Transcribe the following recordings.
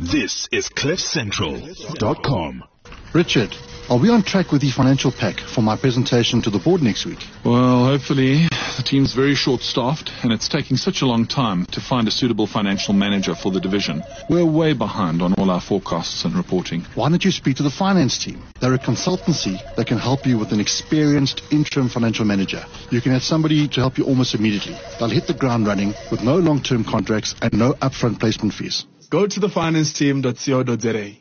This is CliffCentral.com. Richard, are we on track with the financial pack for my presentation to the board next week? Well, hopefully. The team's very short-staffed, and it's taking such a long time to find a suitable financial manager for the division. We're way behind on all our forecasts and reporting. Why don't you speak to the finance team? They're a consultancy that can help you with an experienced interim financial manager. You can have somebody to help you almost immediately. They'll hit the ground running with no long-term contracts and no upfront placement fees. Go to thefinanceteam.co.za.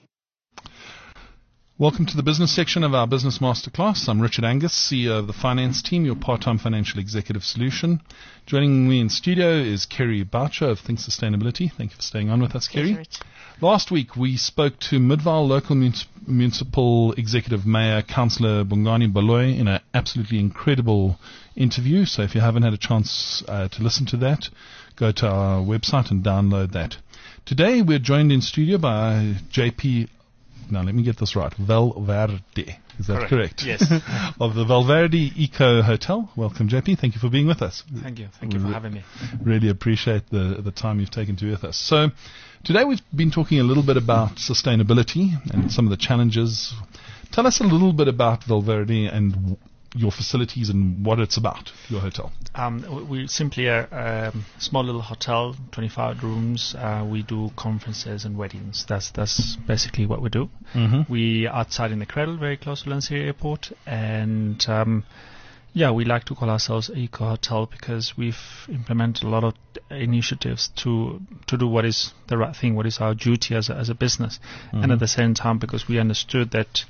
Welcome to the business section of our Business Masterclass. I'm Richard Angus, CEO of the Finance Team, your part-time financial executive solution. Joining me in studio is Kerry Boucher of Think Sustainability. Thank you for staying on with us, Kerry. Yes, Last week, we spoke to Midvaal Local Municipal Executive Mayor, Councillor Bongani Baloyi, in an absolutely incredible interview. So if you haven't had a chance to listen to that, go to our website and download that. Today, we're joined in studio by JP. Now, let me get this right. Valverde. Is that correct? Yes. Of the Valverde Eco Hotel. Welcome, JP. Thank you for being with us. Thank you. Thank you for having me. Really appreciate the time you've taken to be with us. So, today we've been talking a little bit about sustainability and some of the challenges. Tell us a little bit about Valverde and your facilities and what it's about, your hotel. We're simply a small little hotel, 25 rooms. We do conferences and weddings. That's basically what we do. Mm-hmm. We are outside in the Cradle, very close to Lanseria Airport, and we like to call ourselves Eco Hotel because we've implemented a lot of initiatives to do what is the right thing, what is our duty as a business, and at the same time because we understood that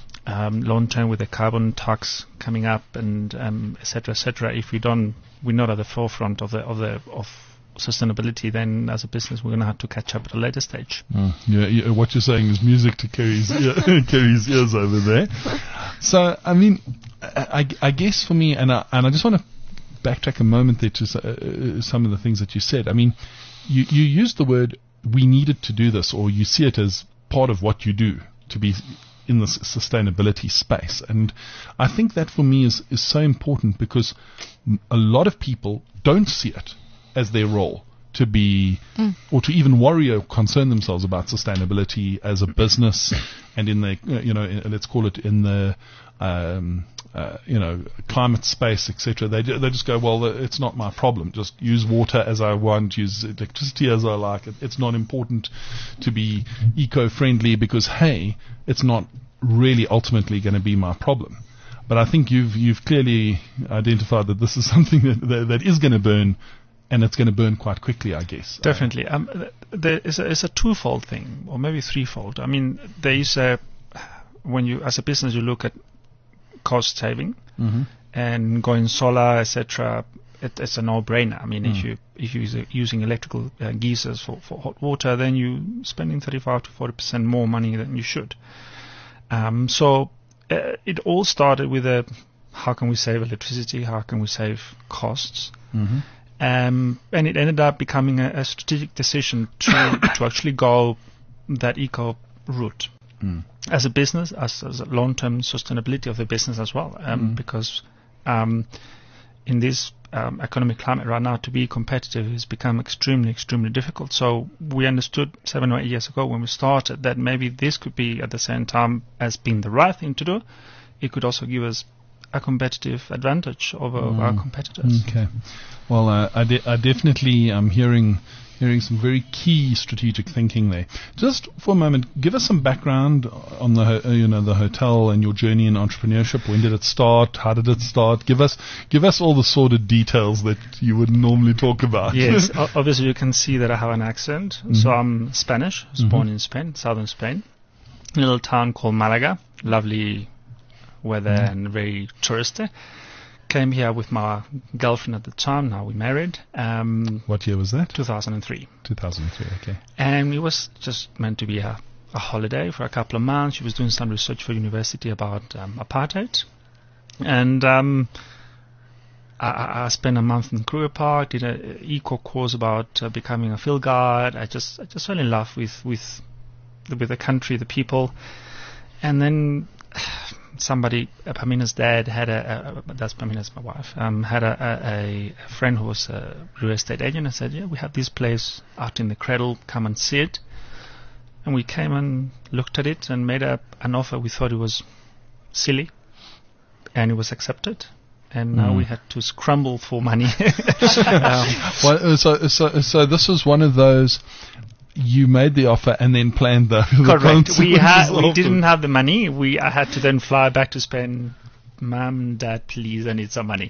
long term with the carbon tax coming up and et cetera, if we're not at the forefront of sustainability, then as a business we're going to have to catch up at a later stage. Yeah, what you're saying is music to Kerry's Kerry's ears over there. So, I mean, I guess for me, and I just want to backtrack a moment there to some of the things that you said. I mean, you used the word "we needed to do this," or you see it as part of what you do to be in the sustainability space. And I think that for me is so important because a lot of people don't see it as their role to be or to even worry or concern themselves about sustainability as a business and in the let's call it in the climate space, etc. They just go, well, it's not my problem. Just use water as I want, use electricity as I like. It's not important to be eco-friendly because, hey, it's not really ultimately going to be my problem. But I think you've clearly identified that this is something that is going to burn, and it's going to burn quite quickly, I guess. Definitely. It's a twofold thing, or maybe threefold. I mean, there is when you, as a business, you look at cost saving and going solar, etc. It's a no-brainer. I mean, if you're using electrical geysers for hot water, then you're spending 35 to 40% more money than you should. So it all started with how can we save electricity? How can we save costs? And it ended up becoming a strategic decision to actually go that eco route. As a business, as a long-term sustainability of the business as well, because in this economic climate right now, to be competitive has become extremely, extremely difficult. So we understood 7 or 8 years ago when we started that maybe this could be at the same time as being the right thing to do. It could also give us a competitive advantage over our competitors. Okay. Well, I definitely am hearing some very key strategic thinking there. Just for a moment, give us some background on the hotel and your journey in entrepreneurship. When did it start? How did it start? Give us all the sordid details that you would normally talk about. Yes, obviously you can see that I have an accent. So I'm Spanish. I was born in Spain, southern Spain, in a little town called Malaga. Lovely weather and very touristy. Came here with my girlfriend at the time. Now we're married. What year was that? 2003. 2003, okay. And it was just meant to be a holiday for a couple of months. She was doing some research for university about apartheid. And I spent a month in Kruger Park, did an eco course about becoming a field guide. I just fell in love with the country, the people. And then somebody, Pamina's dad had that's Pamina's my wife, had a friend who was a real estate agent and said, yeah, we have this place out in the Cradle, come and see it. And we came and looked at it and made an offer. We thought it was silly, and it was accepted. And now we had to scramble for money. Well, so this was one of those. You made the offer and then planned the Correct. We consequences didn't have the money. I had to then fly back to Spain. Mom, Dad, please, I need some money.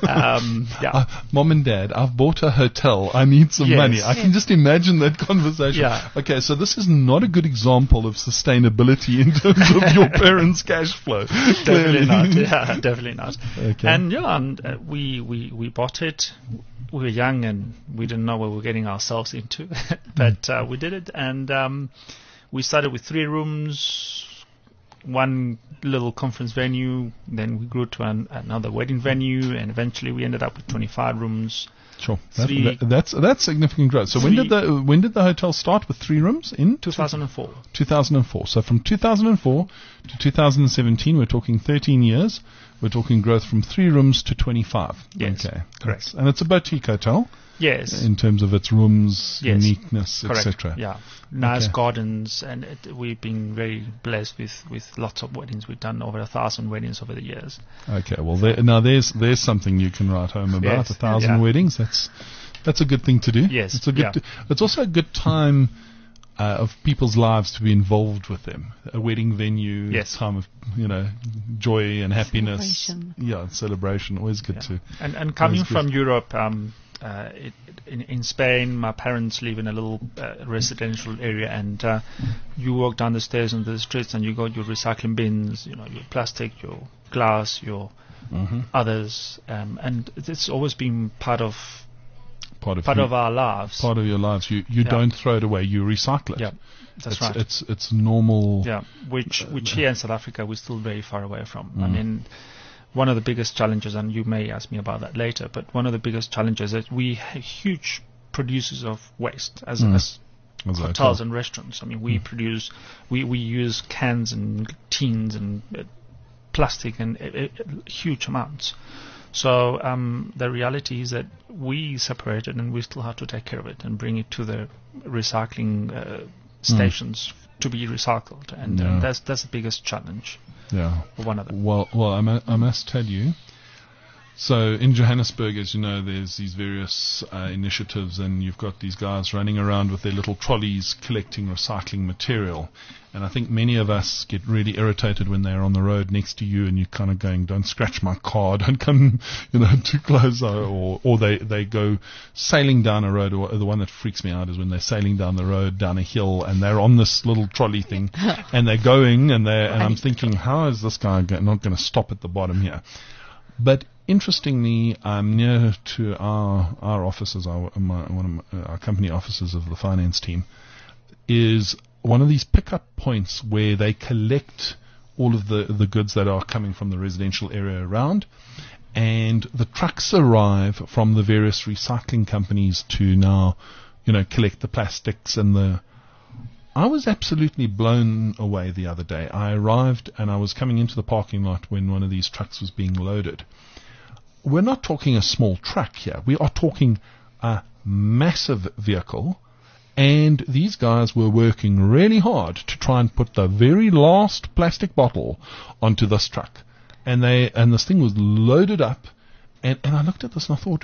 Mom and Dad, I've bought a hotel. I need some money. I can just imagine that conversation. Yeah. Okay, so this is not a good example of sustainability in terms of your parents' cash flow. Definitely not. Yeah, definitely not. Okay. And we bought it. We were young and we didn't know what we were getting ourselves into, but we did it. And we started with 3 rooms. One little conference venue, then we grew to another wedding venue, and eventually we ended up with 25 rooms. Sure, that's significant growth. So when did the hotel start with 3 rooms? In 2004. 2004. So from 2004 to 2017, we're talking 13 years. We're talking growth from 3 rooms to 25. Yes, okay, correct. And it's a boutique hotel. Yes. In terms of its rooms, yes. Uniqueness, etc. Yeah. Nice gardens, and we've been very blessed with lots of weddings. We've done over 1,000 weddings over the years. Okay, well, there's something you can write home about. 1,000 weddings. That's a good thing to do. Yes. It's a good. It's also a good time of people's lives to be involved with them. A wedding venue, yes. Time of joy and happiness. Celebration. Yeah, celebration. Always good to. And coming from Europe. In Spain, my parents live in a little residential area, and you walk down the stairs into the streets, and you got your recycling bins, your plastic, your glass, your others, and it's always been part of our lives. Part of your lives. You don't throw it away. You recycle it. Yeah, that's right. It's normal. Yeah, which here in South Africa we're still very far away from. I mean. One of the biggest challenges, and you may ask me about that later, but one of the biggest challenges is that we are huge producers of waste as hotels and restaurants. I mean, we use cans and tins and plastic and huge amounts. So the reality is that we separate it, and we still have to take care of it and bring it to the recycling stations to be recycled, and that's the biggest challenge. Yeah. One of them. Well, I must tell you. So in Johannesburg, as you know, there's these various initiatives, and you've got these guys running around with their little trolleys collecting recycling material. And I think many of us get really irritated when they're on the road next to you, and you're kind of going, "Don't scratch my car, don't come, too close," or they go sailing down a road. Or the one that freaks me out is when they're sailing down the road, down a hill, and they're on this little trolley thing, and they're going, and I'm thinking, how is this guy not going to stop at the bottom here? But interestingly, near to our offices, one of our company offices of the finance team, is one of these pickup points where they collect all of the goods that are coming from the residential area around, and the trucks arrive from the various recycling companies to now, collect the plastics and I was absolutely blown away the other day. I arrived and I was coming into the parking lot when one of these trucks was being loaded. We're not talking a small truck here. We are talking a massive vehicle, and these guys were working really hard to try and put the very last plastic bottle onto this truck. And this thing was loaded up, and I looked at this and I thought,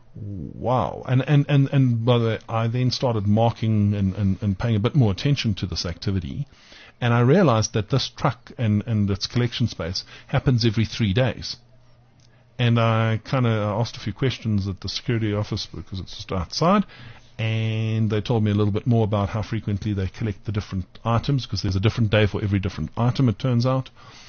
wow. And by the way, I then started marking and paying a bit more attention to this activity, and I realized that this truck and its collection space happens every 3 days. And I kind of asked a few questions at the security office because it's just outside, and they told me a little bit more about how frequently they collect the different items, because there's a different day for every different item, it turns out.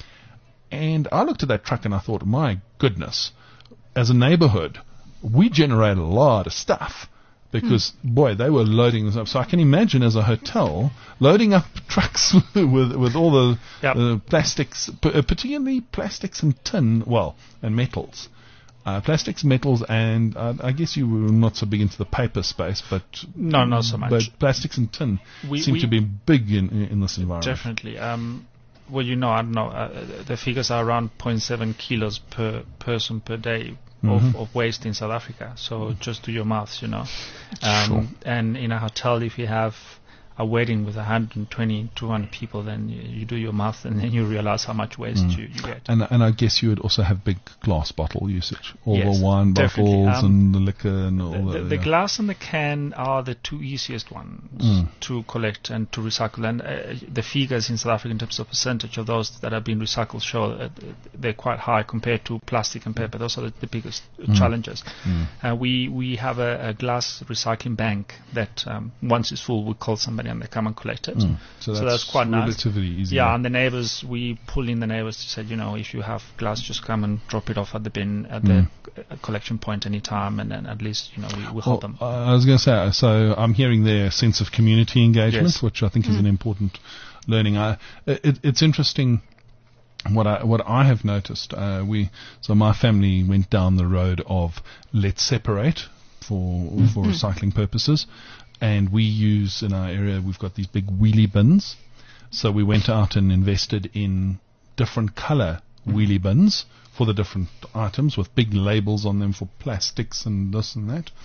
And I looked at that truck and I thought, my goodness, as a neighborhood, we generate a lot of stuff, because, boy, they were loading this up. So I can imagine as a hotel loading up trucks with all the plastics, particularly plastics and tin, and metals. Plastics, metals, and I guess you were not so big into the paper space, but no, not so much. But plastics and tin seem to be big in this environment. Definitely. I don't know. The figures are around 0.7 kilos per person per day of waste in South Africa. So just do your maths, Sure. And in a hotel, if you have a wedding with 120, 200 people, then you do your math and then you realize how much waste you get. And I guess you would also have big glass bottle usage. All Yes, the wine definitely. bottles and the liquor and all The glass and the can are the two easiest ones to collect and to recycle. And the figures in South Africa in terms of percentage of those that have been recycled show they're quite high compared to plastic and paper. Those are the biggest challenges. We have a glass recycling bank that once it's full, we call somebody and they come and collect it. So that's quite nice. relatively easy. Yeah, and the neighbors, we pull in the neighbors to say, if you have glass, just come and drop it off at the bin at the collection point anytime, and then at least, we help them. I was going to say, so I'm hearing there a sense of community engagement, Yes. which I think is an important learning. It's interesting. What I have noticed, so my family went down the road of let's separate for recycling purposes, and we use in our area, we've got these big wheelie bins. So we went out and invested in different color wheelie bins for the different items with big labels on them for plastics and this and that.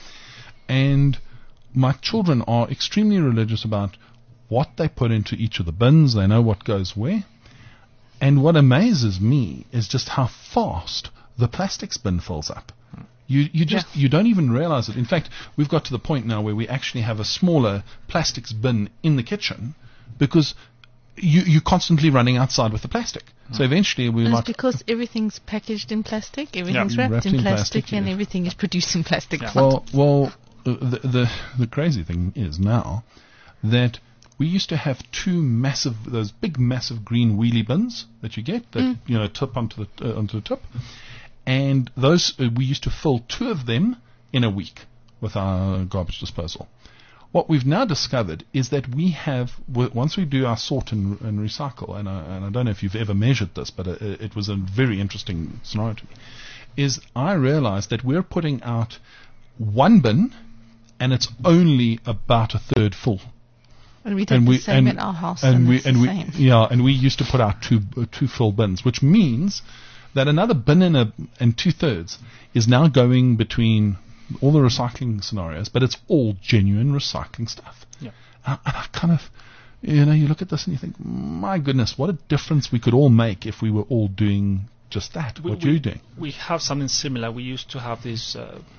And my children are extremely religious about what they put into each of the bins. They know what goes where. And what amazes me is just how fast the plastics bin fills up. You don't even realize it. In fact, we've got to the point now where we actually have a smaller plastics bin in the kitchen because you're constantly running outside with the plastic. So eventually we And might... it's because everything's packaged in plastic, everything's wrapped in plastic, and everything is produced in plastic. Well, the crazy thing is now that we used to have those big massive green wheelie bins that you get that tip onto the tip, and those we used to fill 2 of them in a week with our garbage disposal. What we've now discovered is that we have, once we do our sort and recycle, and I don't know if you've ever measured this, but it was a very interesting scenario to me, is I realized that we're putting out 1 bin and it's only about a third full. And we did the same at our house. And we used to put out two full bins, which means that another bin and 2/3 is now going between all the recycling scenarios, but it's all genuine recycling stuff. Yeah. And I kind of, you look at this and you think, my goodness, what a difference we could all make if we were all doing just that, what you're doing. We have something similar. We used to have these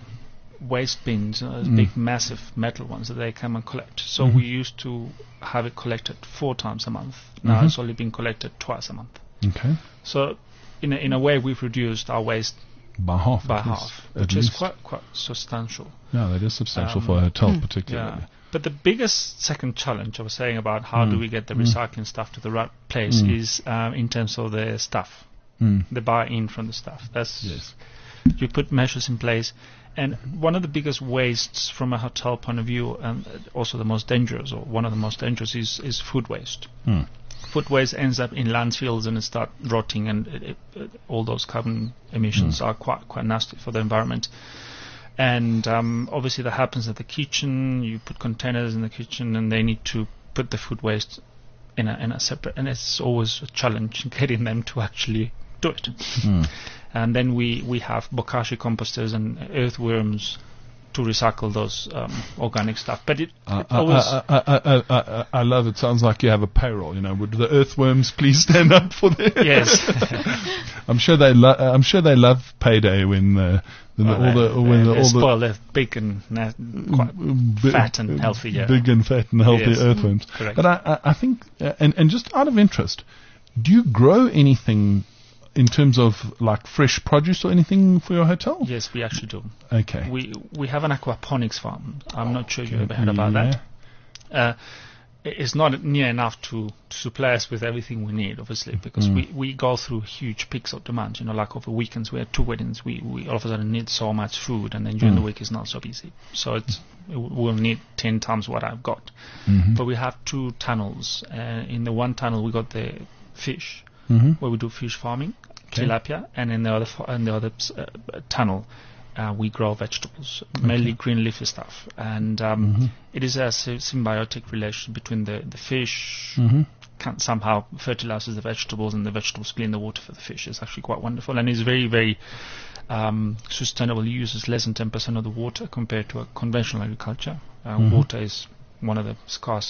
waste bins, big massive metal ones that they come and collect. So we used to have it collected 4 times a month. Now it's only been collected twice a month. Okay. So in a way we've reduced our waste by half, which is quite substantial. Yeah, that is substantial for a hotel particularly. Yeah. But the biggest second challenge I was saying about how do we get the recycling stuff to the right place is in terms of the staff, the buy-in from the staff. You put measures in place. And one of the biggest wastes from a hotel point of view, and also the most dangerous, or one of the most dangerous, is food waste. Food waste ends up in landfills and it starts rotting, and all those carbon emissions are quite nasty for the environment. And obviously that happens at the kitchen. You put containers in the kitchen, and they need to put the food waste in a separate. And it's always a challenge getting them to actually do it. And then we have bokashi composters and earthworms to recycle those organic stuff. But I love it. Sounds like you have a payroll. Would the earthworms please stand up for that? Yes. I'm sure they love payday when they spoil. They're big and quite fat and healthy. Yeah. Big and fat and healthy earthworms. Correct. But I think, and just out of interest, do you grow anything in terms of like fresh produce or anything for your hotel? Yes, we actually do. Okay. We have an aquaponics farm. I'm not sure you ever heard about that. It's not near enough to supply us with everything we need, obviously, because we go through huge peaks of demand. Like over weekends, we have 2 weddings. We all of a sudden need so much food, and then during the week it's not so busy. So we'll need 10 times what I've got. But we have 2 tunnels. In the one tunnel, we got the fish, where we do fish farming, tilapia, and in the other tunnel, we grow vegetables, mainly green leafy stuff. And it is a symbiotic relation between the fish, somehow fertilizes the vegetables, and the vegetables clean the water for the fish. It's actually quite wonderful, and it's very, very sustainable. It uses less than 10% of the water compared to a conventional agriculture. Water is one of the scarce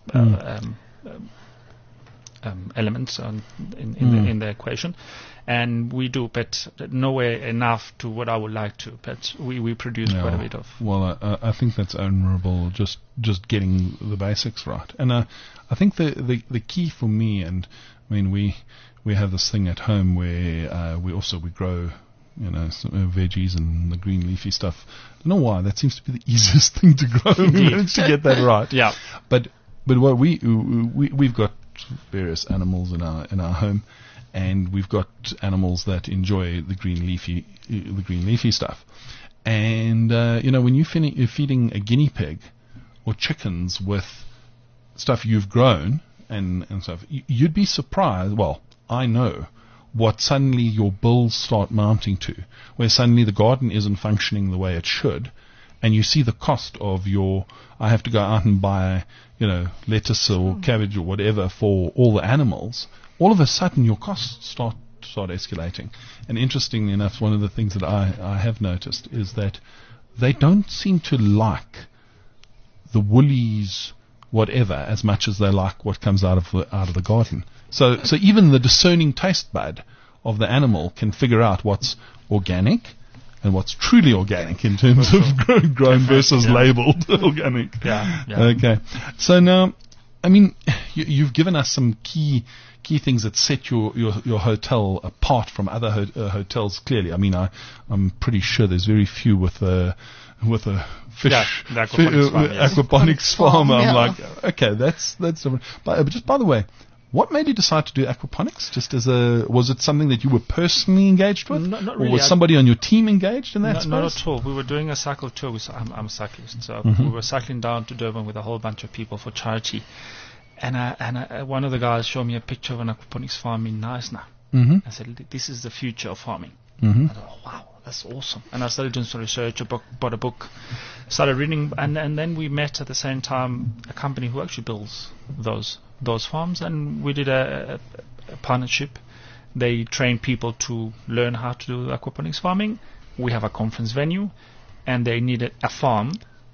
elements in the equation, and we do, but nowhere enough to what I would like to. But we produce quite a bit of. Well, I think that's admirable. Just getting the basics right, and I think the key for me, and I mean we have this thing at home where we grow, some veggies and the green leafy stuff. I don't know why that seems to be the easiest thing to grow. We managed to get that right. Yeah. But what we've got various animals in our home, and we've got animals that enjoy the green leafy stuff. And when you're feeding a guinea pig or chickens with stuff you've grown and stuff, you'd be surprised. Well, I know what suddenly your bills start mounting to, where suddenly the garden isn't functioning the way it should, and you see the cost of I have to go out and buy, lettuce or cabbage or whatever for all the animals. All of a sudden your costs start escalating. And interestingly enough, one of the things that I have noticed is that they don't seem to like the Woolies whatever as much as they like what comes out of the garden. So even the discerning taste bud of the animal can figure out what's organic and what's truly organic in terms of grown versus labeled organic. Yeah. Okay. So now, I mean, you've given us some key things that set your hotel apart from other hotels. Clearly, I mean, I'm pretty sure there's very few with a fish aquaponics farm. I'm like, okay, that's different. But just by the way, what made you decide to do aquaponics? Was it something that you were personally engaged with? Not really. Or was somebody on your team engaged in that space? Not at all. We were doing a cycle tour. I'm a cyclist, so we were cycling down to Durban with a whole bunch of people for charity. And one of the guys showed me a picture of an aquaponics farm in Knysna. I said, this is the future of farming. I thought, wow, that's awesome. And I started doing some research, bought a book, started reading, and then we met at the same time a company who actually builds those farms, and we did a partnership. They train people to learn how to do aquaponics farming. We have a conference venue, and they needed a farm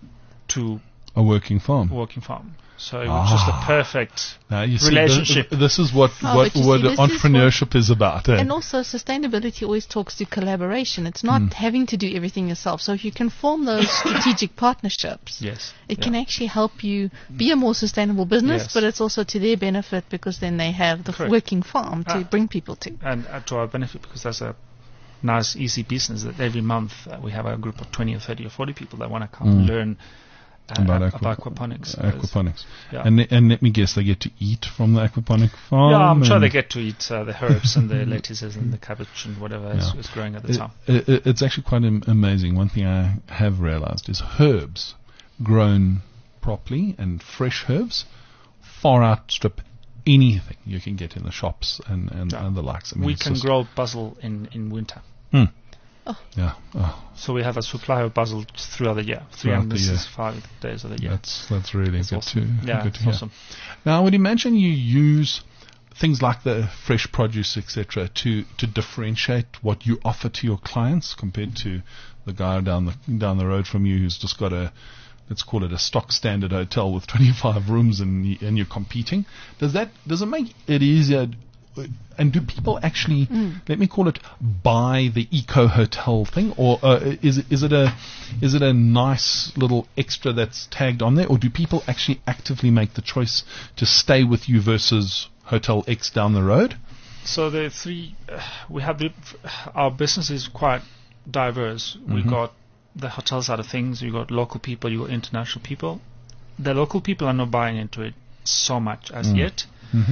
a working farm. So it was just a perfect relationship. This is what entrepreneurship is about. And also sustainability always talks to collaboration. It's not having to do everything yourself. So if you can form those strategic partnerships, it can actually help you be a more sustainable business, but it's also to their benefit because then they have the working farm to bring people to. And to our benefit because that's a nice, easy business that every month we have a group of 20 or 30 or 40 people that want to come and learn about aquaponics. And let me guess, they get to eat from the aquaponic farm? Yeah, I'm sure they get to eat the herbs and the lettuces and the cabbage and whatever is growing at the time. It's actually quite amazing. One thing I have realized is herbs grown properly and fresh herbs far outstrip anything you can get in the shops and the likes. I mean, we can grow basil in winter. Yeah. So we have a supply of basil throughout the year, 365 days of the year. That's really good awesome. to hear. Awesome. Now, I would imagine you use things like the fresh produce, etc., to differentiate what you offer to your clients compared to the guy down the road from you who's just got let's call it a stock standard hotel with 25 rooms and you're competing. Does it make it easier? And do people actually, let me call it, buy the eco hotel thing, or is it a nice little extra that's tagged on there, or do people actually actively make the choice to stay with you versus Hotel X down the road? So the three, we have our business is quite diverse. We got the hotel side of things. You got local people. You got international people. The local people are not buying into it so much as yet.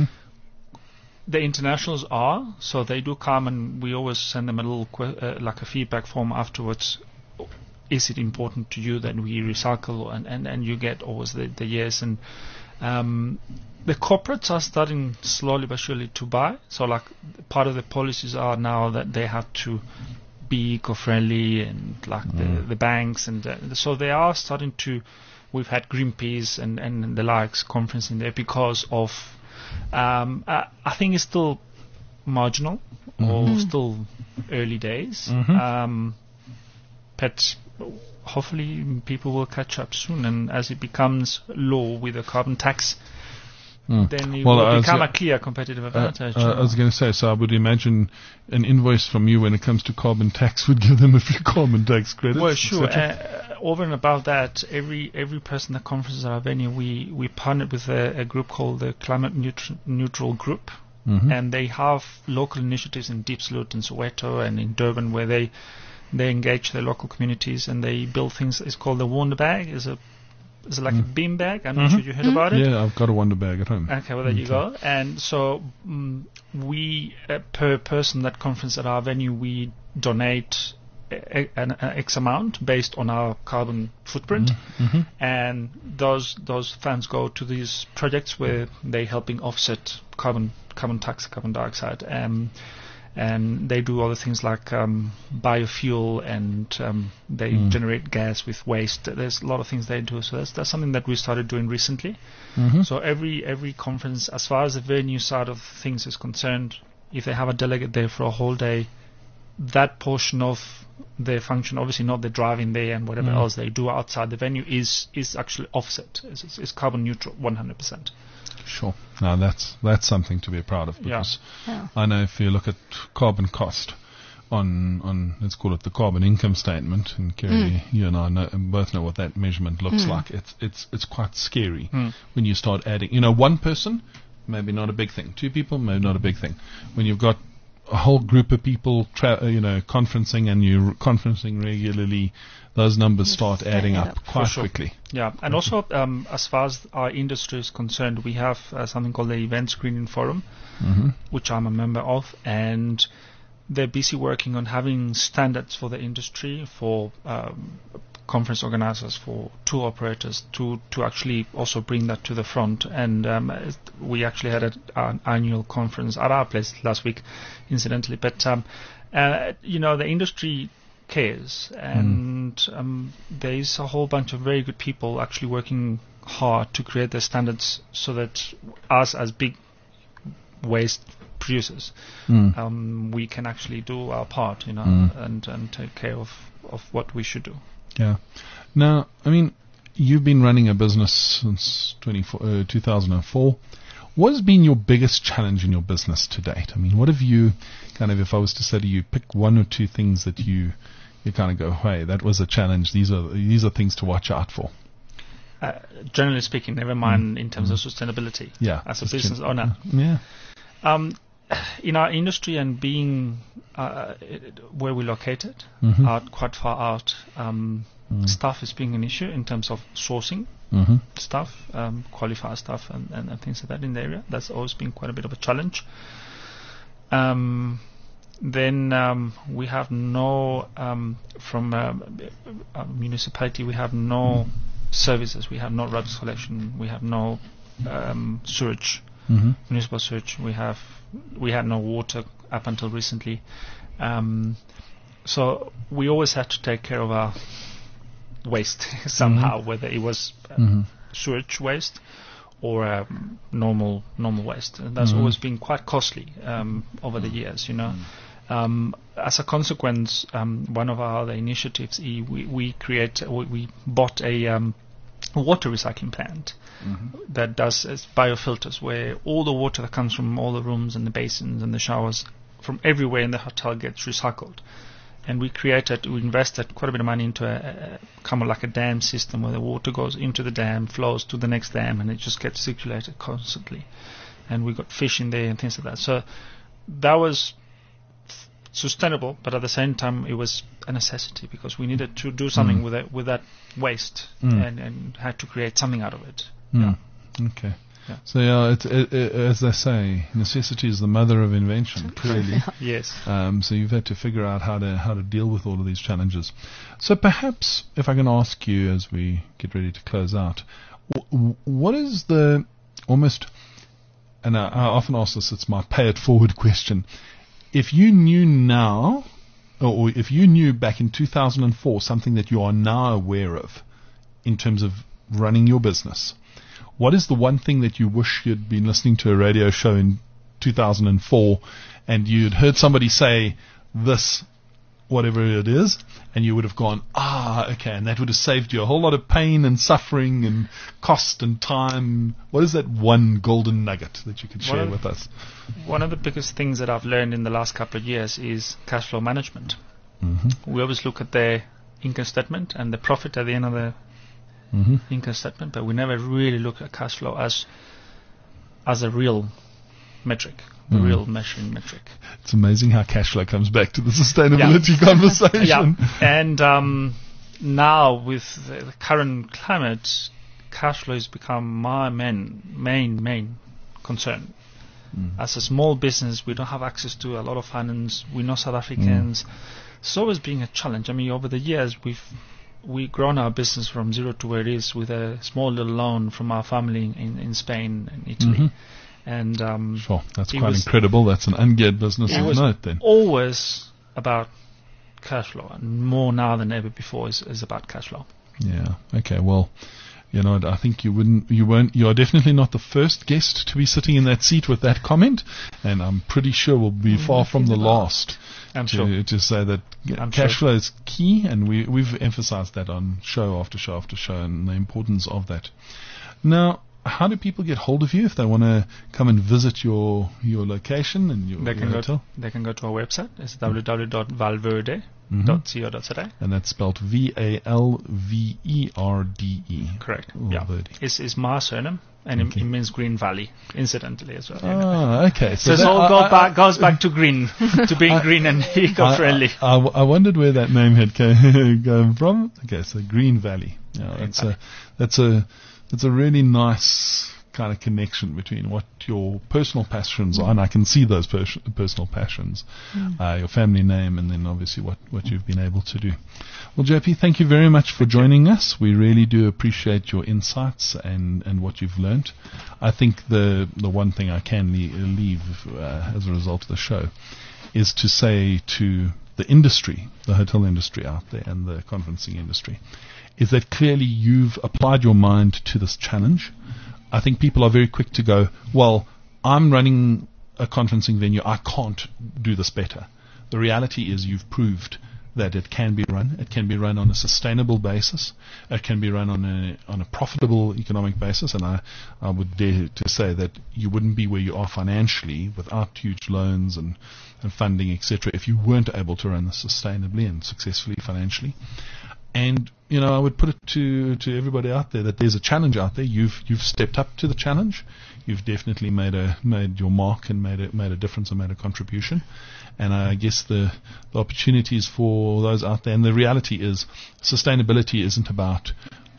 The internationals are, so they do come, and we always send them a little like a feedback form afterwards. Is it important to you that we recycle? And you get always the yes. And the corporates are starting slowly but surely to buy. So like part of the policies are now that they have to be eco-friendly, and like the banks, and so they are starting to. We've had Greenpeace and the likes conference in there because of. I think it's still marginal or still early days, but hopefully people will catch up soon. And as it becomes law with a carbon tax, then it will become a clear competitive advantage. I was going to say, so I would imagine an invoice from you when it comes to carbon tax would give them a few carbon tax credits. Well, sure. Over and above that, every person that conferences our venue, we partnered with a group called the Climate Neutral Group. And they have local initiatives in Diepsloot, in Soweto, and in Durban, where they engage their local communities and they build things. It's called the Wonder Bag. It's like a bean bag. I'm not sure you heard about it. Yeah, I've got a Wonder Bag at home. Okay, well there you go. And so we, per person that conference at our venue, we donate an X amount based on our carbon footprint, and those funds go to these projects where they're helping offset carbon tax, carbon dioxide, and they do other things like biofuel, and they generate gas with waste. There's a lot of things they do. So that's something that we started doing recently. So every conference, as far as the venue side of things is concerned, if they have a delegate there for a whole day, that portion of their function, obviously not the driving there and whatever else they do outside the venue, is actually offset. It's carbon neutral, 100%. Sure. Now that's something to be proud of, because I know if you look at carbon cost on let's call it the carbon income statement, and Kerry, you and I both know what that measurement looks like. It's quite scary when you start adding. One person, maybe not a big thing. 2 people, maybe not a big thing. When you've got a whole group of people, conferencing, and you're conferencing regularly, those numbers start adding up quite quickly. Yeah, and also as far as our industry is concerned, we have something called the Event Screening Forum, which I'm a member of, and they're busy working on having standards for the industry, for conference organizers, for tour operators, to actually also bring that to the front. And we actually had an annual conference at our place last week, incidentally. But the industry cares, and there is a whole bunch of very good people actually working hard to create the standards so that us as big waste producers, we can actually do our part, and take care of what we should do. Yeah. Now, I mean, you've been running a business since 2004. What has been your biggest challenge in your business to date? I mean, what have you if I was to say to you, pick 1 or 2 things that you kind of go, hey, that was a challenge. These are things to watch out for. Generally speaking, never mind in terms of sustainability. Yeah. As a business owner. Yeah. In our industry, and being where we're located, out quite far out, staff is being an issue in terms of sourcing staff, qualified staff, and things like that in the area. That's always been quite a bit of a challenge. Then we have no, from a municipality, we have no services. We have no rubbish collection. We have no sewage. Municipal sewage. We had no water up until recently, so we always had to take care of our waste somehow, whether it was sewage waste or normal waste. And that's always been quite costly over the years, As a consequence, one of our other initiatives, we bought a water recycling plant that does biofilters, where all the water that comes from all the rooms and the basins and the showers from everywhere in the hotel gets recycled. And we invested quite a bit of money into a kind of like a dam system, where the water goes into the dam, flows to the next dam, and it just gets circulated constantly. And we got fish in there and things like that. So that was sustainable, but at the same time it was a necessity, because we needed to do something with that waste, and had to create something out of it. Yeah. Okay. Yeah. So as they say, necessity is the mother of invention. Clearly, yes. So you've had to figure out how to deal with all of these challenges. So perhaps, if I can ask you as we get ready to close out, what is the almost, and I often ask this, it's my pay it forward question. If you knew now, or if you knew back in 2004 something that you are now aware of in terms of running your business, what is the one thing that you wish you'd been listening to a radio show in 2004 and you'd heard somebody say this whatever it is, and you would have gone, okay, and that would have saved you a whole lot of pain and suffering and cost and time. What is that one golden nugget that you could share with us? One of the biggest things that I've learned in the last couple of years is cash flow management. We always look at the income statement and the profit at the end of the income statement, but we never really look at cash flow as a real metric. The real measuring metric. It's amazing how cash flow comes back to the sustainability conversation. Yeah, and now with the current climate, cash flow has become my main concern. As a small business, we don't have access to a lot of finance. We're not South Africans. It's always been a challenge. I mean, over the years, we've grown our business from zero to where it is with a small little loan from our family in Spain and Italy. And sure, that's quite incredible. That's an ungeared business of note then. Always about cash flow, and more now than ever before is about cash flow. Yeah. Okay. Well, I think you are definitely not the first guest to be sitting in that seat with that comment, and I'm pretty sure we'll be far from the last. To say that cash flow is key, and we've emphasized that on show after show after show, and the importance of that. Now, how do people get hold of you if they want to come and visit your location and your hotel? They can go to our website. It's www.valverde.co.za. And that's spelled VALVERDE. Correct. Valverde. It's my surname, and it means Green Valley, incidentally as well. Okay. So it all goes back to green, to being green and eco-friendly. I wondered where that name had come from. Okay, so Green Valley. That's a really nice kind of connection between what your personal passions are, and I can see those personal passions, your family name, and then obviously what you've been able to do. Well, JP, thank you very much for joining us. We really do appreciate your insights and what you've learnt. I think the one thing I can leave as a result of the show is to say to the industry, the hotel industry out there and the conferencing industry, is that clearly you've applied your mind to this challenge. I think people are very quick to go, well, I'm running a conferencing venue, I can't do this better. The reality is you've proved that it can be run. It can be run on a sustainable basis. It can be run on a profitable economic basis. And I would dare to say that you wouldn't be where you are financially without huge loans and funding, etc., if you weren't able to run this sustainably and successfully financially. And I would put it to everybody out there that there's a challenge out there. You've stepped up to the challenge. You've definitely made your mark and made a difference and made a contribution. And I guess the opportunities for those out there, and the reality is sustainability isn't about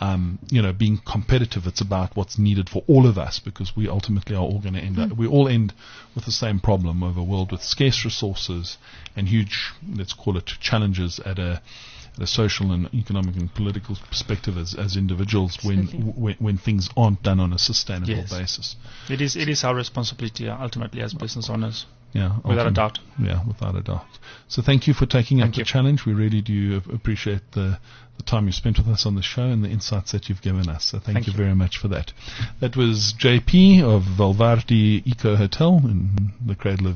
being competitive. It's about what's needed for all of us, because we ultimately are all going to end with the same problem of a world with scarce resources and huge, let's call it, challenges at a social and economic and political perspective as individuals when things aren't done on a sustainable basis. It is our responsibility ultimately as business owners. Yeah, without a doubt. Yeah, without a doubt. So thank you for taking up the challenge. We really do appreciate the time you spent with us on the show and the insights that you've given us. So thank you very much for that. That was JP of Valverde Eco Hotel in the Cradle.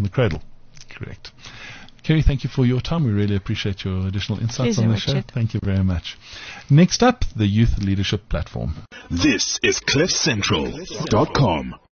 Correct. Kerry, thank you for your time. We really appreciate your additional insights on the show. Thank you very much. Next up, the Youth Leadership Platform. This is CliffCentral.com.